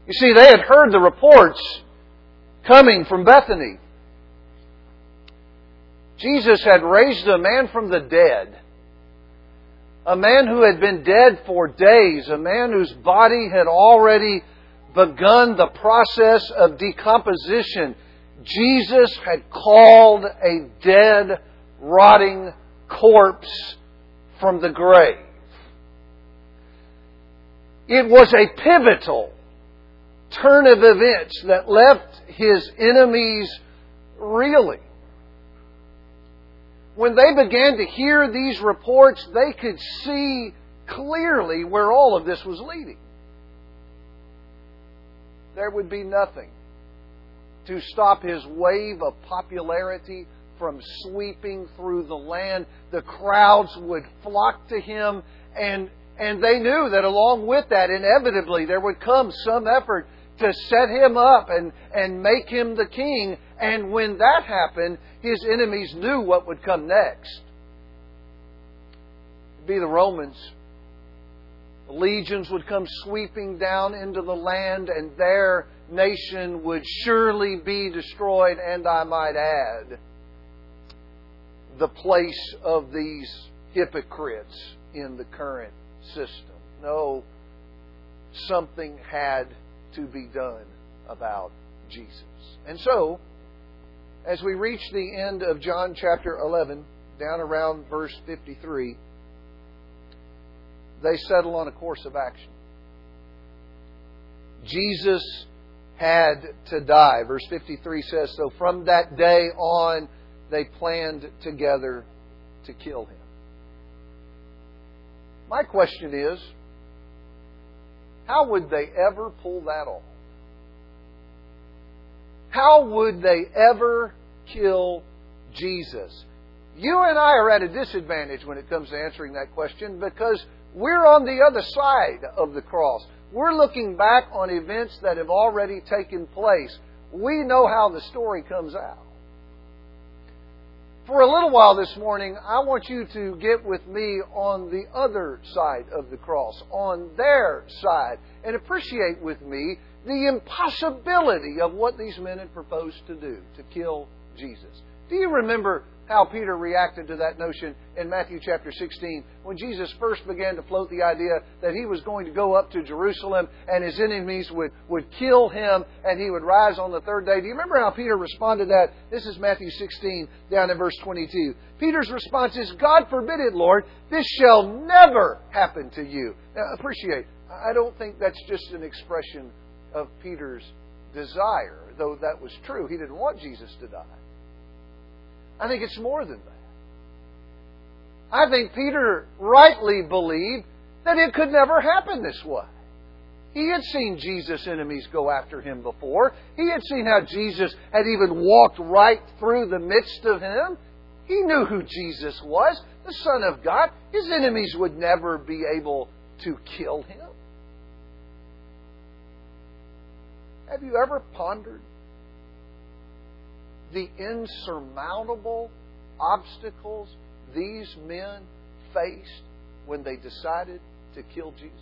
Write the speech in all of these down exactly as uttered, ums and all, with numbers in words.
You see, they had heard the reports coming from Bethany. Jesus had raised a man from the dead. A man who had been dead for days. A man whose body had already begun the process of decomposition. Jesus had called a dead, rotting corpse from the grave. It was a pivotal turn of events that left His enemies reeling. When they began to hear these reports, they could see clearly where all of this was leading. There would be nothing to stop His wave of popularity from sweeping through the land. The crowds would flock to Him, and, and they knew that along with that, inevitably, there would come some effort to set Him up and, and make Him the king. And when that happened, His enemies knew what would come next. It'd be the Romans. The legions would come sweeping down into the land, and their nation would surely be destroyed. And I might add, the place of these hypocrites in the current system. No, something had to be done about Jesus. And so, as we reach the end of John chapter eleven, down around verse fifty-three, they settle on a course of action. Jesus had to die. Verse fifty-three says, so from that day on, they planned together to kill Him. My question is, how would they ever pull that off? How would they ever kill Jesus? You and I are at a disadvantage when it comes to answering that question because we're on the other side of the cross. We're looking back on events that have already taken place. We know how the story comes out. For a little while this morning, I want you to get with me on the other side of the cross, on their side, and appreciate with me the impossibility of what these men had proposed to do, to kill Jesus. Do you remember how Peter reacted to that notion in Matthew chapter sixteen when Jesus first began to float the idea that He was going to go up to Jerusalem and His enemies would, would kill Him and He would rise on the third day? Do you remember how Peter responded to that? This is Matthew sixteen down in verse twenty-two. Peter's response is, God forbid it, Lord, this shall never happen to you. Now appreciate, I don't think that's just an expression of Peter's desire, though that was true. He didn't want Jesus to die. I think it's more than that. I think Peter rightly believed that it could never happen this way. He had seen Jesus' enemies go after Him before. He had seen how Jesus had even walked right through the midst of Him. He knew who Jesus was, the Son of God. His enemies would never be able to kill Him. Have you ever pondered the insurmountable obstacles these men faced when they decided to kill Jesus?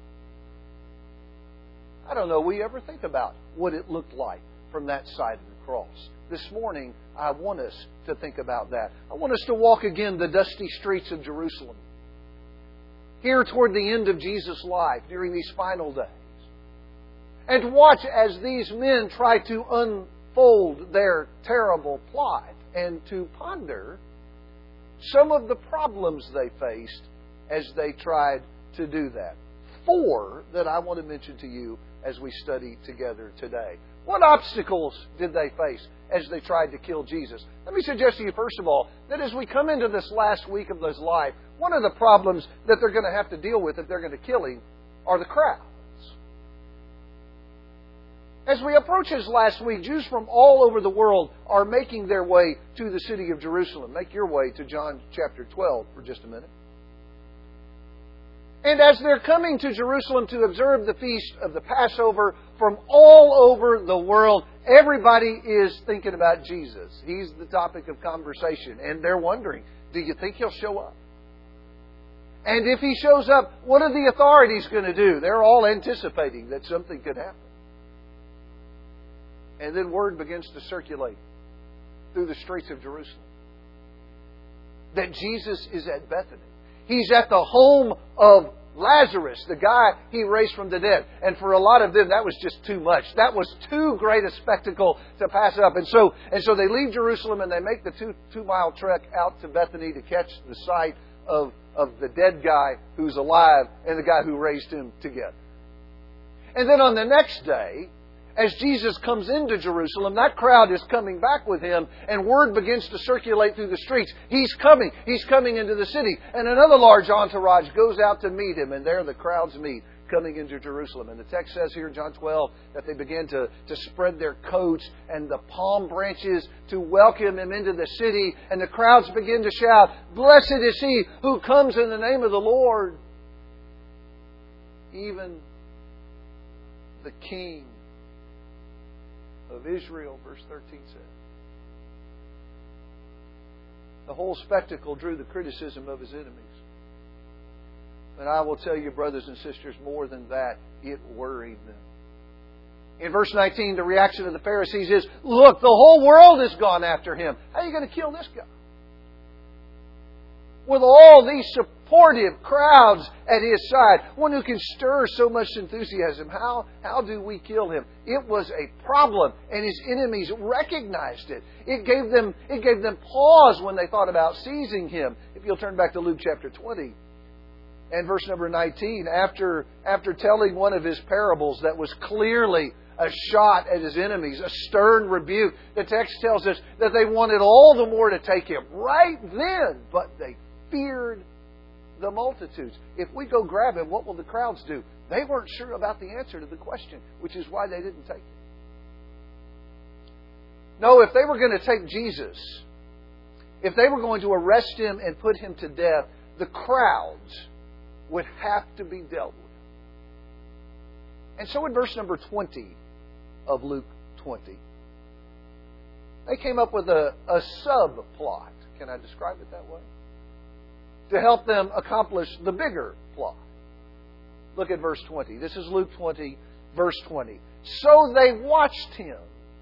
I don't know we ever think about what it looked like from that side of the cross. This morning, I want us to think about that. I want us to walk again the dusty streets of Jerusalem. Here toward the end of Jesus' life, during these final days. And watch as these men try to unfold their terrible plot and to ponder some of the problems they faced as they tried to do that. Four that I want to mention to you as we study together today. What obstacles did they face as they tried to kill Jesus? Let me suggest to you, first of all, that as we come into this last week of his life, one of the problems that they're going to have to deal with if they're going to kill Him are the crowds. As we approach His last week, Jews from all over the world are making their way to the city of Jerusalem. Make your way to John chapter twelve for just a minute. And as they're coming to Jerusalem to observe the feast of the Passover from all over the world, everybody is thinking about Jesus. He's the topic of conversation. And they're wondering, do you think He'll show up? And if He shows up, what are the authorities going to do? They're all anticipating that something could happen. And then word begins to circulate through the streets of Jerusalem that Jesus is at Bethany. He's at the home of Lazarus, the guy He raised from the dead. And for a lot of them, that was just too much. That was too great a spectacle to pass up. And so, and so they leave Jerusalem and they make the two, two-mile trek out to Bethany to catch the sight of, of the dead guy who's alive and the guy who raised him together. And then on the next day, as Jesus comes into Jerusalem, that crowd is coming back with Him, and word begins to circulate through the streets. He's coming. He's coming into the city. And another large entourage goes out to meet Him, and there the crowds meet, coming into Jerusalem. And the text says here in John twelve that they begin to, to spread their coats and the palm branches to welcome Him into the city. And the crowds begin to shout, "Blessed is He who comes in the name of the Lord, even the King of Israel," verse thirteen says. The whole spectacle drew the criticism of His enemies. And I will tell you, brothers and sisters, more than that, it worried them. In verse nineteen, the reaction of the Pharisees is, "Look, the whole world has gone after Him. How are you going to kill this guy?" With all these supportive crowds at His side, one who can stir so much enthusiasm, how, how do we kill Him? It was a problem, and His enemies recognized it. It gave them, it gave them pause when they thought about seizing Him. If you'll turn back to Luke chapter twenty and verse number nineteen, after, after telling one of His parables that was clearly a shot at His enemies, a stern rebuke, the text tells us that they wanted all the more to take Him right then, but they feared the multitudes. If we go grab Him, what will the crowds do? They weren't sure about the answer to the question, which is why they didn't take Him. No, if they were going to take Jesus, if they were going to arrest Him and put Him to death, the crowds would have to be dealt with. And so in verse number twenty of Luke twenty, they came up with a, a subplot. Can I describe it that way? To help them accomplish the bigger plot. Look at verse twenty. This is Luke twenty, verse twenty. So they watched Him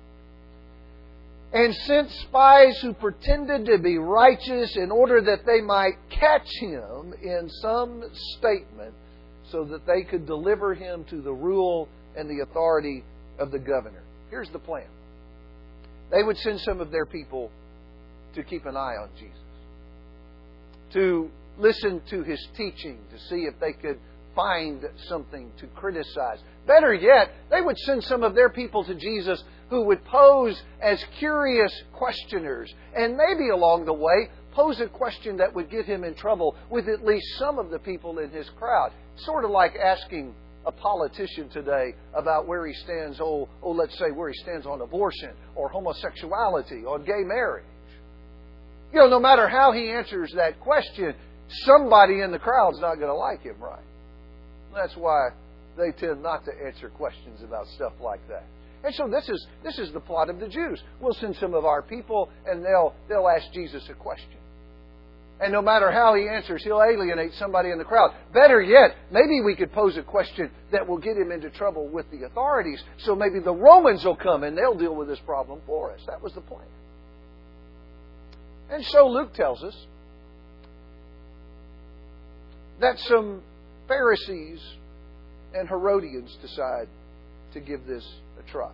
and sent spies who pretended to be righteous in order that they might catch Him in some statement so that they could deliver Him to the rule and the authority of the governor. Here's the plan. They would send some of their people to keep an eye on Jesus, to listen to His teaching, to see if they could find something to criticize. Better yet, they would send some of their people to Jesus who would pose as curious questioners, and maybe along the way pose a question that would get Him in trouble with at least some of the people in His crowd. Sort of like asking a politician today about where he stands, oh, oh, let's say where he stands on abortion or homosexuality or gay marriage. You know, no matter how he answers that question, somebody in the crowd's not going to like him, right? That's why they tend not to answer questions about stuff like that. And so this is this is the plot of the Jews. We'll send some of our people and they'll they'll ask Jesus a question. And no matter how he answers, he'll alienate somebody in the crowd. Better yet, maybe we could pose a question that will get him into trouble with the authorities. So maybe the Romans will come and they'll deal with this problem for us. That was the plan. And so Luke tells us that some Pharisees and Herodians decide to give this a try.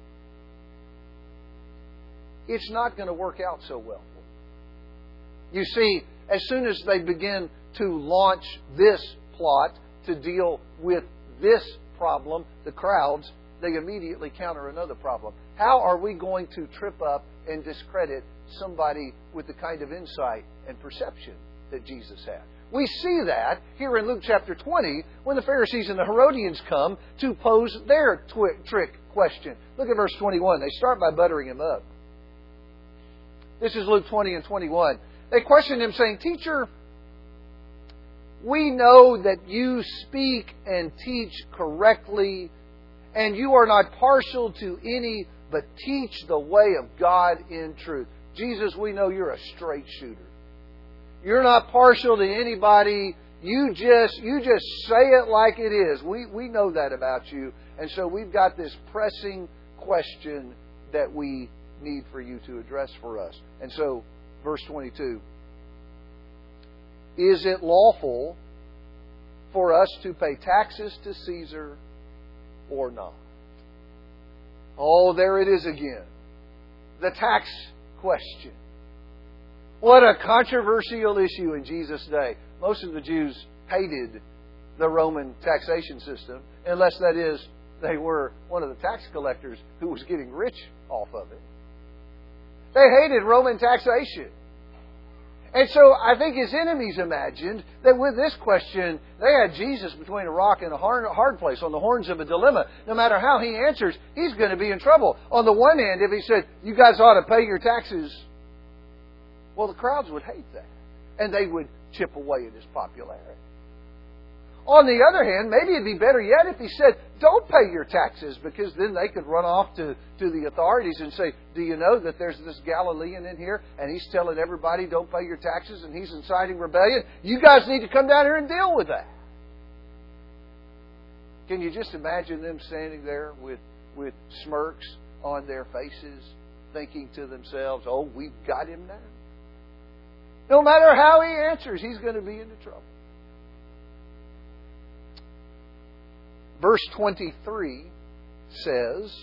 It's not going to work out so well. You see, as soon as they begin to launch this plot to deal with this problem, the crowds, they immediately counter another problem. How are we going to trip up and discredit somebody with the kind of insight and perception that Jesus had? We see that here in Luke chapter twenty when the Pharisees and the Herodians come to pose their twi- trick question. Look at verse twenty-one. They start by buttering Him up. This is Luke twenty and twenty-one. They question Him saying, "Teacher, we know that you speak and teach correctly, and you are not partial to any, but teach the way of God in truth." Jesus, we know you're a straight shooter. You're not partial to anybody. You just you just say it like it is. We we know that about you. And so we've got this pressing question that we need for you to address for us. And so, verse twenty-two. Is it lawful for us to pay taxes to Caesar or not? Oh, there it is again. The tax question. What a controversial issue in Jesus' day. Most of the Jews hated the Roman taxation system, unless that is, they were one of the tax collectors who was getting rich off of it. They hated Roman taxation. And so I think his enemies imagined that with this question, they had Jesus between a rock and a hard place, on the horns of a dilemma. No matter how he answers, he's going to be in trouble. On the one hand, if he said, you guys ought to pay your taxes, well, the crowds would hate that. And they would chip away at his popularity. On the other hand, maybe it'd be better yet if he said, don't pay your taxes, because then they could run off to, to the authorities and say, do you know that there's this Galilean in here and he's telling everybody don't pay your taxes and he's inciting rebellion? You guys need to come down here and deal with that. Can you just imagine them standing there with, with smirks on their faces, thinking to themselves, oh, we've got him now? No matter how he answers, he's going to be into trouble. Verse twenty-three says,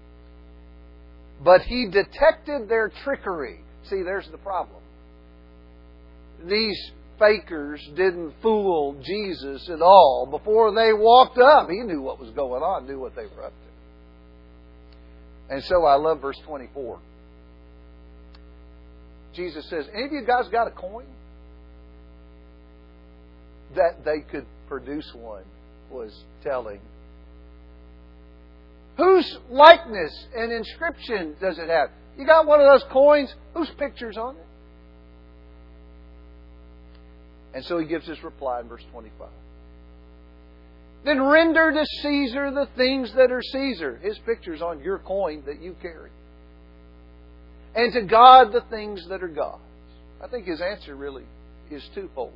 but he detected their trickery. See, there's the problem. These fakers didn't fool Jesus at all. Before they walked up, he knew what was going on, knew what they were up to. And so I love verse twenty-four. Jesus says, any of you guys got a coin? That they could produce one was telling. Whose likeness and inscription does it have? You got one of those coins? Whose picture's on it? And so he gives his reply in verse twenty-five. Then render to Caesar the things that are Caesar. His picture's on your coin that you carry. And to God the things that are God's. I think his answer really is twofold.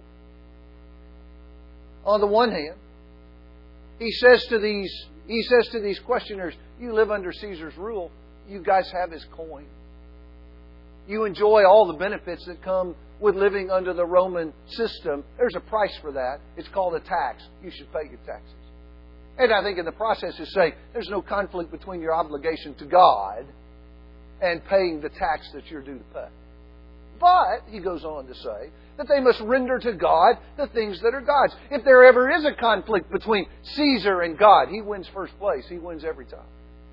On the one hand, He says to these, he says to these questioners, you live under Caesar's rule. You guys have his coin. You enjoy all the benefits that come with living under the Roman system. There's a price for that. It's called a tax. You should pay your taxes. And I think in the process is say there's no conflict between your obligation to God and paying the tax that you're due to pay. But, he goes on to say, that they must render to God the things that are God's. If there ever is a conflict between Caesar and God, he wins first place. He wins every time.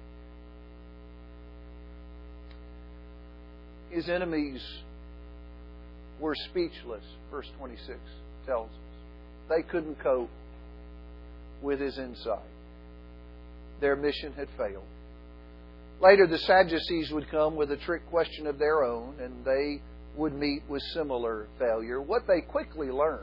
His enemies were speechless, verse twenty-six tells us. They couldn't cope with his insight. Their mission had failed. Later, the Sadducees would come with a trick question of their own, and they would meet with similar failure. What they quickly learned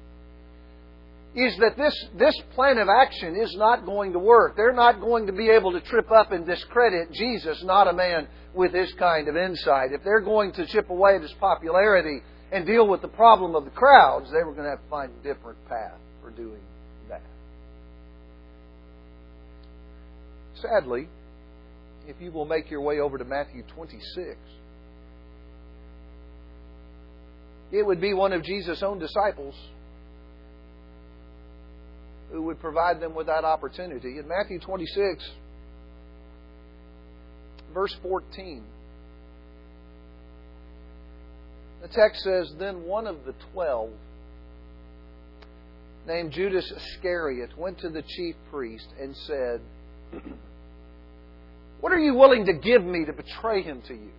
is that this, this plan of action is not going to work. They're not going to be able to trip up and discredit Jesus, not a man with this kind of insight. If they're going to chip away at his popularity and deal with the problem of the crowds, they were going to have to find a different path for doing that. Sadly, if you will make your way over to Matthew twenty-six, it would be one of Jesus' own disciples who would provide them with that opportunity. In Matthew twenty-six, verse fourteen, the text says, then one of the twelve, named Judas Iscariot, went to the chief priest and said, what are you willing to give me to betray him to you?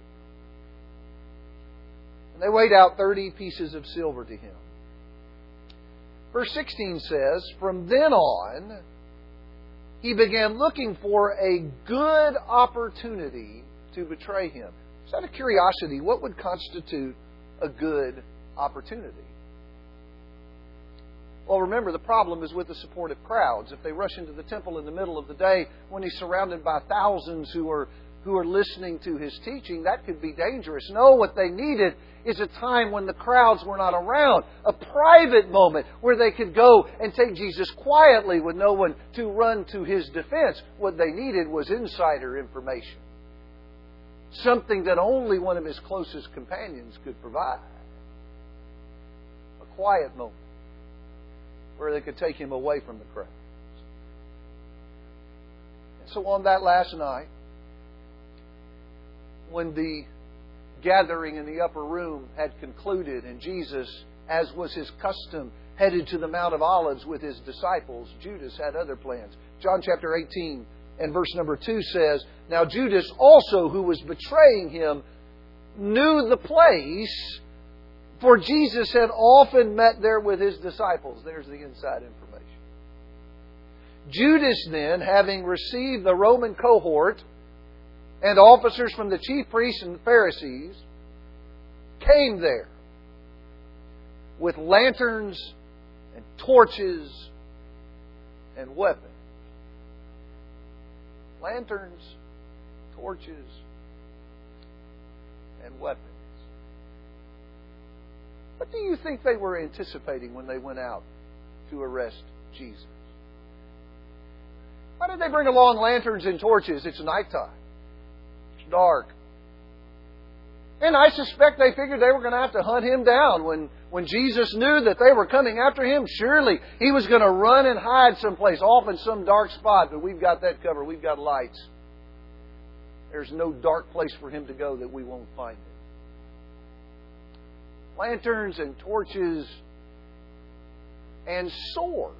And they weighed out thirty pieces of silver to him. Verse sixteen says, from then on, he began looking for a good opportunity to betray him. Just out of curiosity, what would constitute a good opportunity? Well, remember, the problem is with the supportive crowds. If they rush into the temple in the middle of the day when he's surrounded by thousands who are who are listening to his teaching, that could be dangerous. No, what they needed is a time when the crowds were not around. A private moment where they could go and take Jesus quietly with no one to run to his defense. What they needed was insider information. something that only one of his closest companions could provide. A quiet moment where they could take him away from the crowds. And so on that last night, when the gathering in the upper room had concluded and Jesus, as was his custom, headed to the Mount of Olives with his disciples, Judas had other plans. John chapter eighteen and verse number two says, Now Judas also, who was betraying him, knew the place, for Jesus had often met there with his disciples. There's the inside information. Judas then, having received the Roman cohort and officers from the chief priests and the Pharisees, came there with lanterns and torches and weapons. Lanterns, torches, and weapons. What do you think they were anticipating when they went out to arrest Jesus? Why did they bring along lanterns and torches? It's nighttime. It's dark. And I suspect they figured they were going to have to hunt him down. When, when Jesus knew that they were coming after him, surely he was going to run and hide someplace, off in some dark spot. But we've got that covered. We've got lights. There's no dark place for him to go that we won't find him. Lanterns and torches and swords.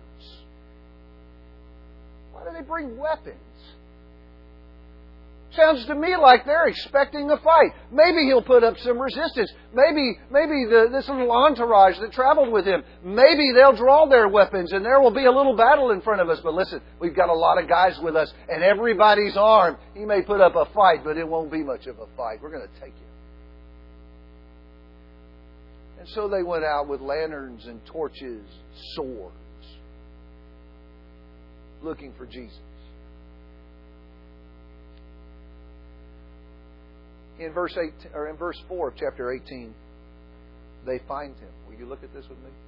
Why do they bring weapons? Sounds to me like they're expecting a fight. Maybe he'll put up some resistance. Maybe maybe the, this little entourage that traveled with him, maybe they'll draw their weapons and there will be a little battle in front of us. But listen, we've got a lot of guys with us and everybody's armed. He may put up a fight, but it won't be much of a fight. We're going to take him. And so they went out with lanterns and torches, swords, looking for Jesus. In verse eight, or in verse four of chapter eighteen, they find him. Will you look at this with me?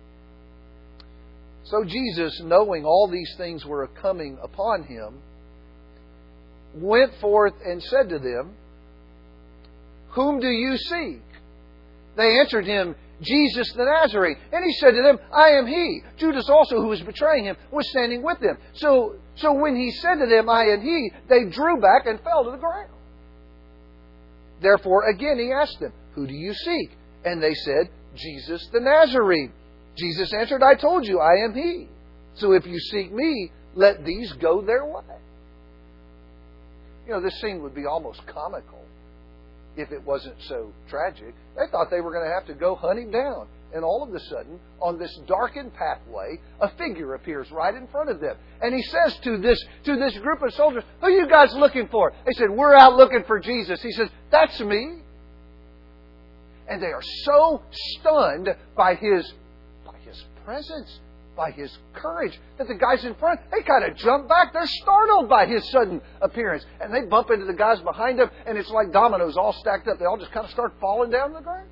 So Jesus, knowing all these things were coming upon him, went forth and said to them, Whom do you seek? They answered him, Jesus the Nazarene. And he said to them, I am he. Judas also, who was betraying him, was standing with them. So, so when he said to them, I am he, they drew back and fell to the ground. Therefore, again he asked them, Who do you seek? And they said, Jesus the Nazarene. Jesus answered, I told you, I am he. So if you seek me, let these go their way. You know, this scene would be almost comical if it wasn't so tragic. They thought they were going to have to go hunt him down. And all of a sudden, on this darkened pathway, a figure appears right in front of them. And he says to this, to this group of soldiers, Who are you guys looking for? They said, We're out looking for Jesus. He says, That's me. And they are so stunned by his, by his presence, by his courage, that the guys in front, they kind of jump back. They're startled by his sudden appearance. And they bump into the guys behind them, and it's like dominoes all stacked up. They all just kind of start falling down to the ground.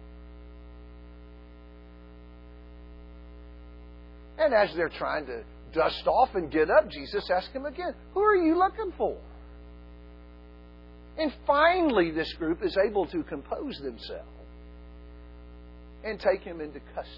And as they're trying to dust off and get up, Jesus asks him again, Who are you looking for? And finally, this group is able to compose themselves and take him into custody.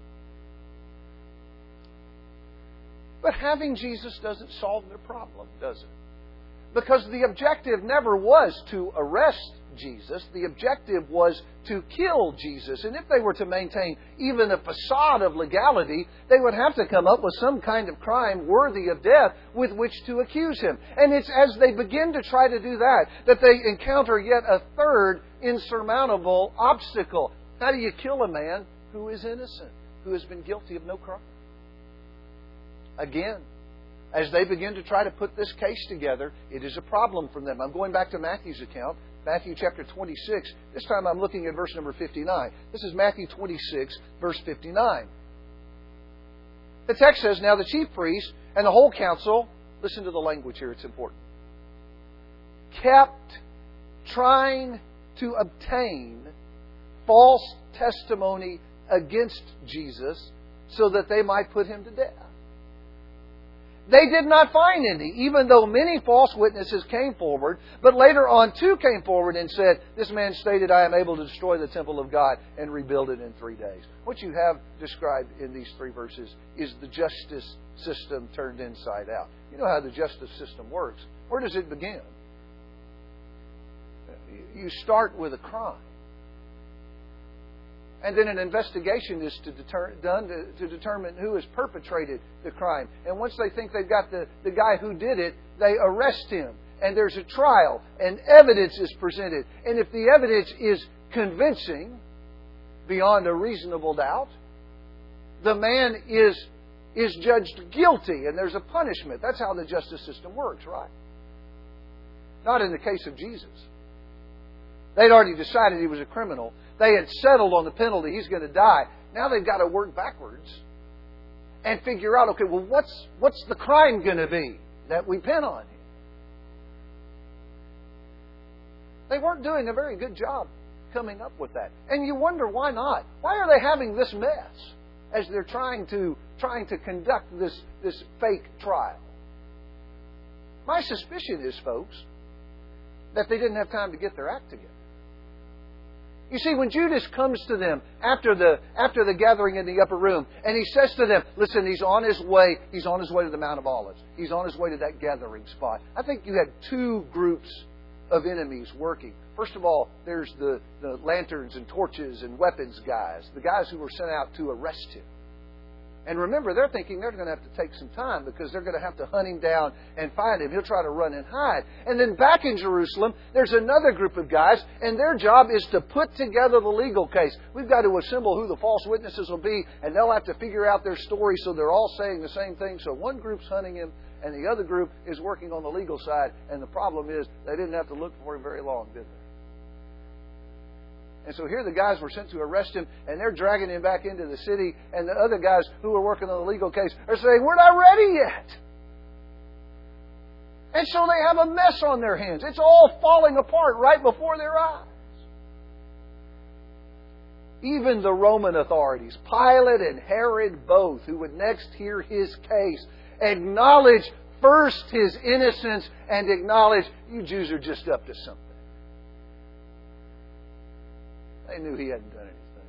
But having Jesus doesn't solve their problem, does it? Because the objective never was to arrest Jesus. The objective was to kill Jesus. And if they were to maintain even a facade of legality, they would have to come up with some kind of crime worthy of death with which to accuse him. And it's as they begin to try to do that, that they encounter yet a third insurmountable obstacle. How do you kill a man who is innocent, who has been guilty of no crime? Again, as they begin to try to put this case together, it is a problem for them. I'm going back to Matthew's account, Matthew chapter twenty-six. This time I'm looking at verse number fifty-nine. This is Matthew twenty-six, verse fifty-nine. The text says, Now the chief priest and the whole council, listen to the language here, it's important, kept trying to obtain false testimony against Jesus so that they might put him to death. They did not find any, even though many false witnesses came forward. But later on, two came forward and said, this man stated, I am able to destroy the temple of God and rebuild it in three days. What you have described in these three verses is the justice system turned inside out. You know how the justice system works. Where does it begin? You start with a crime. And then an investigation is to deter, done to, to determine who has perpetrated the crime. And once they think they've got the, the guy who did it, they arrest him. And there's a trial. And evidence is presented. And if the evidence is convincing, beyond a reasonable doubt, the man is, is judged guilty. And there's a punishment. That's how the justice system works, right? Not in the case of Jesus. They'd already decided he was a criminal. They had settled on the penalty. He's going to die. Now they've got to work backwards and figure out, okay, well, what's what's the crime going to be that we pin on him? They weren't doing a very good job coming up with that. And you wonder why not? Why are they having this mess as they're trying to trying to conduct this, this fake trial? My suspicion is, folks, that they didn't have time to get their act together. You see, when Judas comes to them after the after the gathering in the upper room, and he says to them, listen, he's on his way, he's on his way to the Mount of Olives. He's on his way to that gathering spot. I think you had two groups of enemies working. First of all, there's the, the lanterns and torches and weapons guys, the guys who were sent out to arrest him. And remember, they're thinking they're going to have to take some time because they're going to have to hunt him down and find him. He'll try to run and hide. And then back in Jerusalem, there's another group of guys, and their job is to put together the legal case. We've got to assemble who the false witnesses will be, and they'll have to figure out their story so they're all saying the same thing. So one group's hunting him, and the other group is working on the legal side. And the problem is they didn't have to look for him very long, did they? And so here the guys were sent to arrest him, and they're dragging him back into the city, and the other guys who were working on the legal case are saying, we're not ready yet. And so they have a mess on their hands. It's all falling apart right before their eyes. Even the Roman authorities, Pilate and Herod both, who would next hear his case, acknowledge first his innocence and acknowledge, you Jews are just up to something. They knew he hadn't done anything.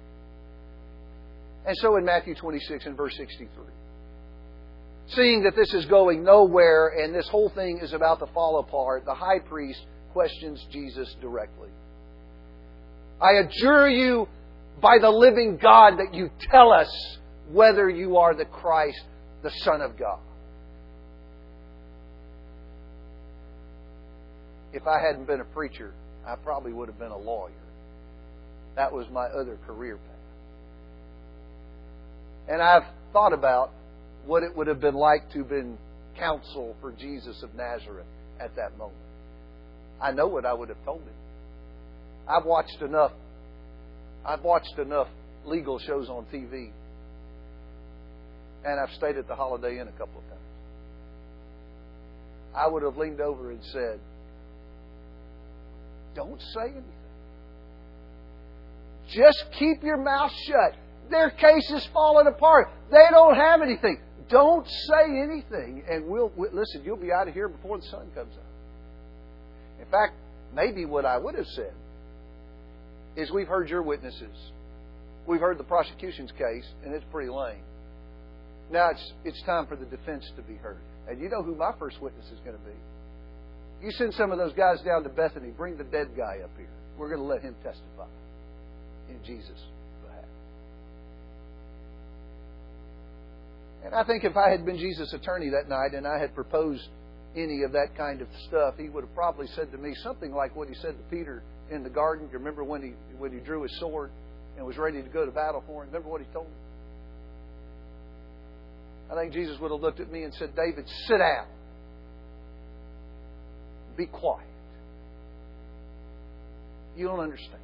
And so in Matthew twenty-six and verse sixty-three, seeing that this is going nowhere and this whole thing is about to fall apart, the high priest questions Jesus directly. I adjure you by the living God that you tell us whether you are the Christ, the Son of God. If I hadn't been a preacher, I probably would have been a lawyer. That was my other career path. And I've thought about what it would have been like to have been counsel for Jesus of Nazareth at that moment. I know what I would have told him. I've watched enough. I've watched enough legal shows on T V. And I've stayed at the Holiday Inn a couple of times. I would have leaned over and said, don't say anything. Just keep your mouth shut. Their case is falling apart. They don't have anything. Don't say anything. And we'll, we'll listen, you'll be out of here before the sun comes up. In fact, maybe what I would have said is, we've heard your witnesses. We've heard the prosecution's case, and it's pretty lame. Now it's, it's time for the defense to be heard. And you know who my first witness is going to be. You send some of those guys down to Bethany. Bring the dead guy up here. We're going to let him testify in Jesus' behalf. And I think if I had been Jesus' attorney that night and I had proposed any of that kind of stuff, he would have probably said to me something like what he said to Peter in the garden. You remember when he when he drew his sword and was ready to go to battle for him? Remember what he told him? I think Jesus would have looked at me and said, David, sit down. Be quiet. You don't understand.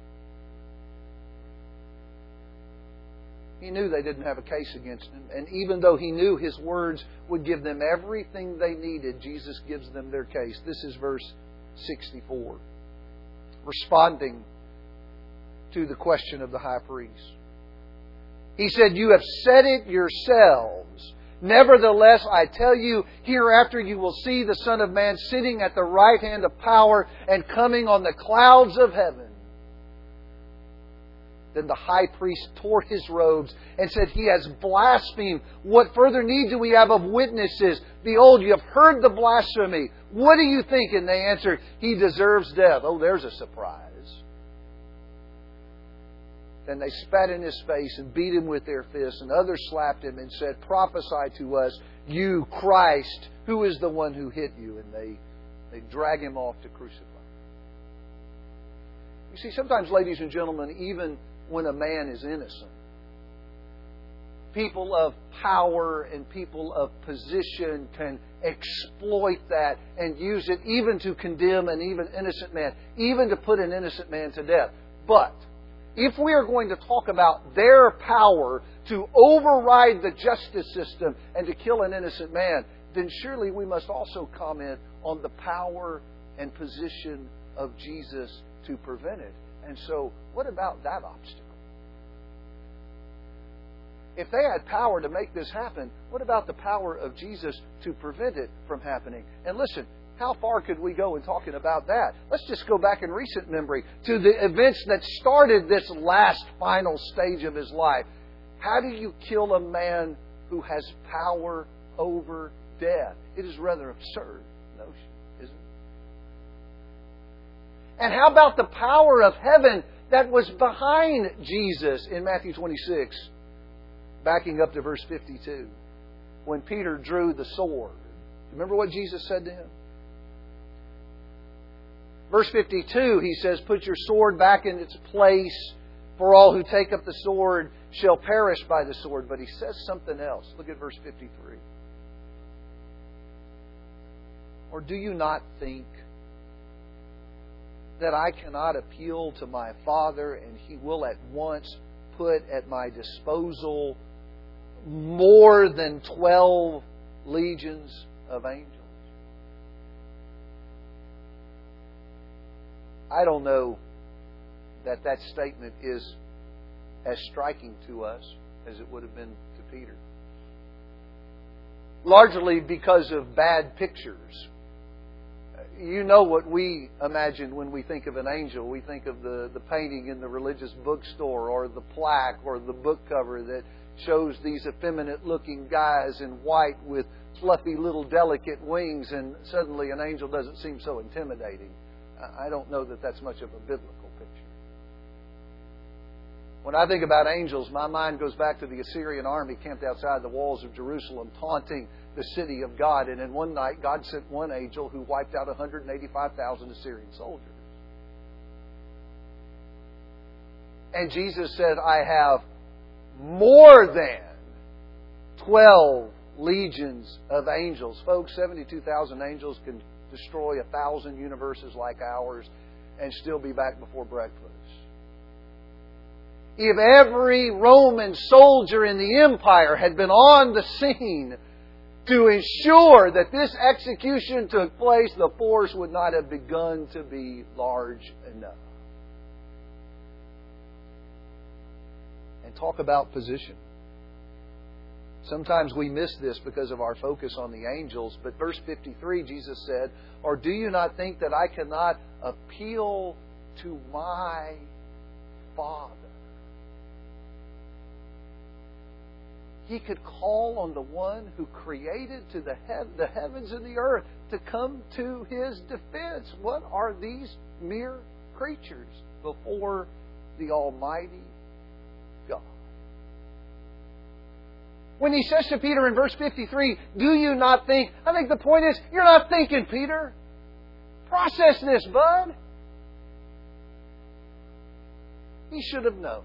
He knew they didn't have a case against him. And even though he knew his words would give them everything they needed, Jesus gives them their case. This is verse sixty-four. Responding to the question of the high priest. He said, you have said it yourselves. Nevertheless, I tell you, hereafter you will see the Son of Man sitting at the right hand of power and coming on the clouds of heaven. Then the high priest tore his robes and said, He has blasphemed. What further need do we have of witnesses? Behold, you have heard the blasphemy. What do you think? And they answered, He deserves death. Oh, there's a surprise. Then they spat in His face and beat Him with their fists. And others slapped Him and said, Prophesy to us, you Christ, who is the one who hit you? And they, they drag Him off to crucify. You see, sometimes, ladies and gentlemen, even when a man is innocent, people of power and people of position can exploit that and use it even to condemn an even innocent man, even to put an innocent man to death. But if we are going to talk about their power to override the justice system and to kill an innocent man, then surely we must also comment on the power and position of Jesus to prevent it. And so, what about that obstacle? If they had power to make this happen, what about the power of Jesus to prevent it from happening? And listen, how far could we go in talking about that? Let's just go back in recent memory to the events that started this last final stage of His life. How do you kill a man who has power over death? It is a rather absurd notion, isn't it? And how about the power of heaven that was behind Jesus in Matthew twenty-six? Backing up to verse fifty-two. When Peter drew the sword. Remember what Jesus said to him? Verse fifty-two, He says, Put your sword back in its place, for all who take up the sword shall perish by the sword. But He says something else. Look at verse fifty-three. Or do you not think that I cannot appeal to my Father, and He will at once put at my disposal more than twelve legions of angels? I don't know that that statement is as striking to us as it would have been to Peter. Largely because of bad pictures. You know what we imagine when we think of an angel. We think of the, the painting in the religious bookstore, or the plaque, or the book cover that shows these effeminate-looking guys in white with fluffy little delicate wings, and suddenly an angel doesn't seem so intimidating. I don't know that that's much of a biblical picture. When I think about angels, my mind goes back to the Assyrian army camped outside the walls of Jerusalem, taunting the city of God. And in one night, God sent one angel who wiped out one hundred eighty-five thousand Assyrian soldiers. And Jesus said, I have more than twelve legions of angels. Folks, seventy-two thousand angels can destroy a thousand universes like ours and still be back before breakfast. If every Roman soldier in the empire had been on the scene to ensure that this execution took place, the force would not have begun to be large enough. And talk about position. Sometimes we miss this because of our focus on the angels. But verse fifty-three, Jesus said, Or do you not think that I cannot appeal to my Father? He could call on the one who created to the, he- the heavens and the earth to come to His defense. What are these mere creatures before the Almighty God? When He says to Peter in verse fifty-three, do you not think? I think the point is, you're not thinking, Peter. Process this, bud. He should have known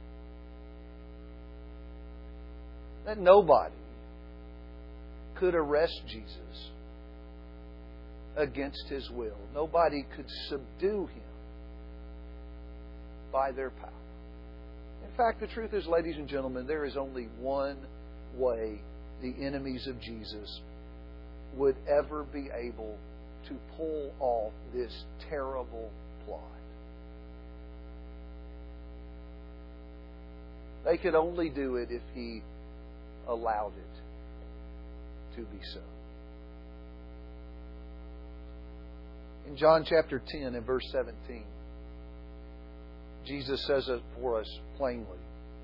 that nobody could arrest Jesus against His will. Nobody could subdue Him by their power. In fact, the truth is, ladies and gentlemen, there is only one way the enemies of Jesus would ever be able to pull off this terrible plot. They could only do it if He allowed it. to be so. In John chapter ten and verse seventeen, Jesus says it for us plainly.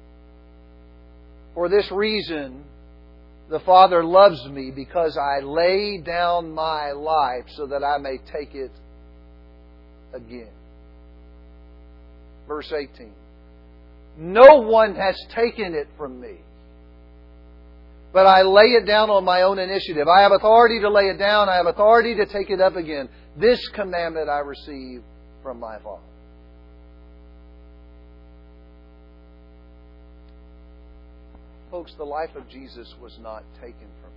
For this reason, the Father loves me, because I lay down my life so that I may take it again. Verse eighteen. No one has taken it from me, but I lay it down on my own initiative. I have authority to lay it down. I have authority to take it up again. This commandment I receive from my Father. Folks, the life of Jesus was not taken from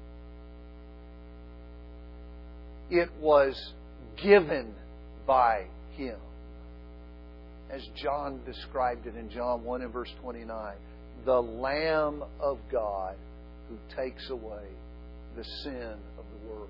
Him. It was given by Him. As John described it in John one and verse twenty-nine, the Lamb of God who takes away the sin of the world.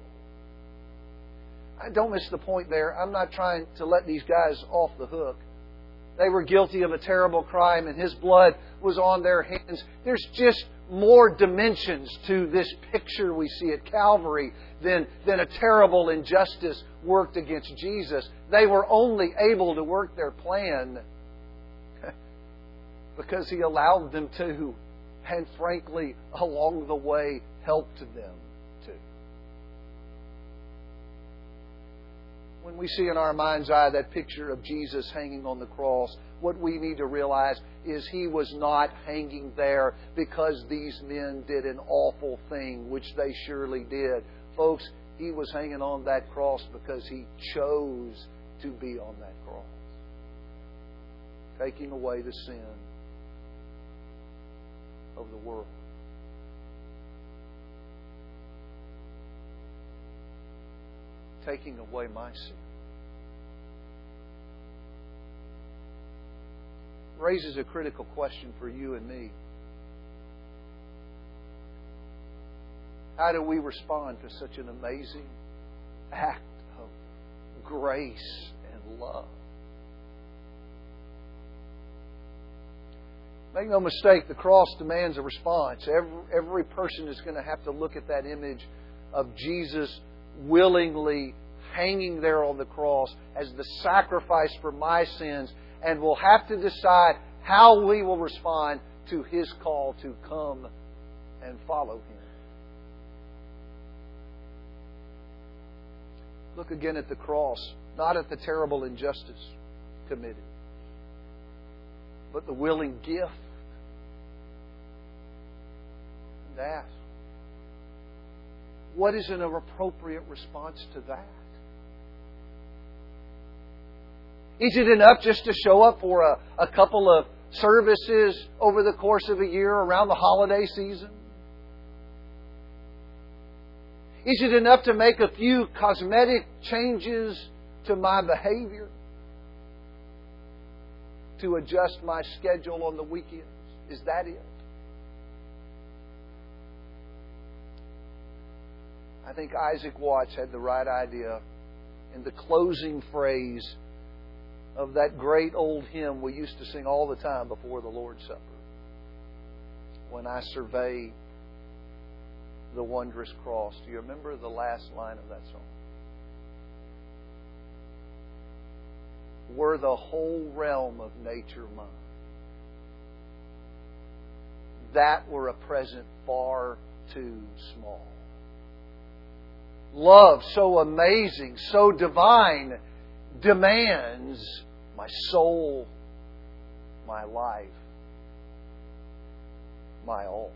I don't miss the point there. I'm not trying to let these guys off the hook. They were guilty of a terrible crime and His blood was on their hands. There's just more dimensions to this picture we see at Calvary than, than a terrible injustice worked against Jesus. They were only able to work their plan because He allowed them to, and frankly, along the way, helped them to. When we see in our mind's eye that picture of Jesus hanging on the cross, what we need to realize is He was not hanging there because these men did an awful thing, which they surely did. Folks, He was hanging on that cross because He chose to be on that cross, taking away the sin of the world. Taking away my sin. Raises a critical question for you and me. How do we respond to such an amazing act of grace and love? Make no mistake, the cross demands a response. Every, every person is going to have to look at that image of Jesus willingly hanging there on the cross as the sacrifice for my sins, and will have to decide how we will respond to His call to come and follow Him. Look again at the cross, not at the terrible injustice committed, but the willing gift. And ask, what is an appropriate response to that? Is it enough just to show up for a, a couple of services over the course of a year around the holiday season? Is it enough to make a few cosmetic changes to my behavior? To adjust my schedule on the weekends? Is that it? I think Isaac Watts had the right idea in the closing phrase of that great old hymn we used to sing all the time before the Lord's Supper. When I survey the wondrous cross. Do you remember the last line of that song? Were the whole realm of nature mine, that were a present far too small. Love so amazing, so divine, demands my soul, my life, my all.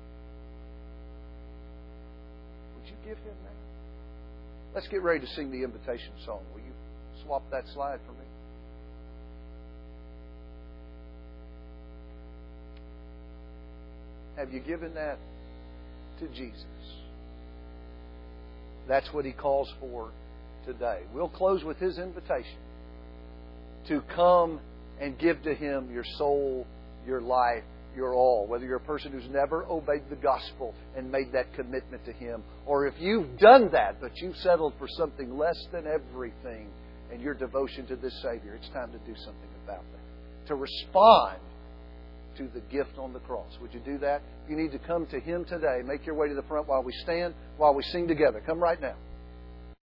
Would you give Him that? Let's get ready to sing the invitation song. Will you swap that slide for me? Have you given that to Jesus? That's what He calls for today. We'll close with His invitation to come and give to Him your soul, your life, your all. Whether you're a person who's never obeyed the gospel and made that commitment to Him, or if you've done that but you've settled for something less than everything in your devotion to this Savior, it's time to do something about that. To respond to the gift on the cross. Would you do that? If you need to come to Him today, make your way to the front while we stand, while we sing together. Come right now.